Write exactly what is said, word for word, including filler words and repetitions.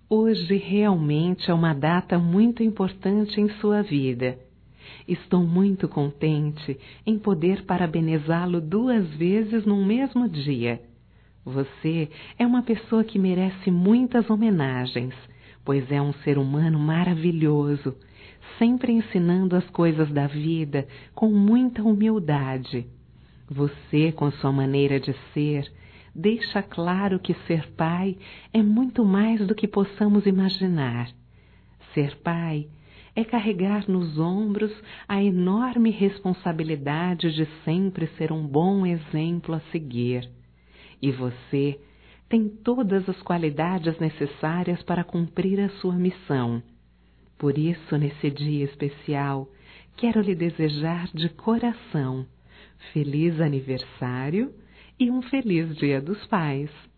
Hoje realmente é uma data muito importante em sua vida. Estou muito contente em poder parabenizá-lo duas vezes num mesmo dia. Você é uma pessoa que merece muitas homenagens, pois é um ser humano maravilhoso, sempre ensinando as coisas da vida com muita humildade. Você, com sua maneira de ser, deixa claro que ser pai é muito mais do que possamos imaginar. Ser pai é carregar nos ombros a enorme responsabilidade de sempre ser um bom exemplo a seguir. E você tem todas as qualidades necessárias para cumprir a sua missão. Por isso, nesse dia especial, quero lhe desejar de coração feliz aniversário e um feliz Dia dos Pais.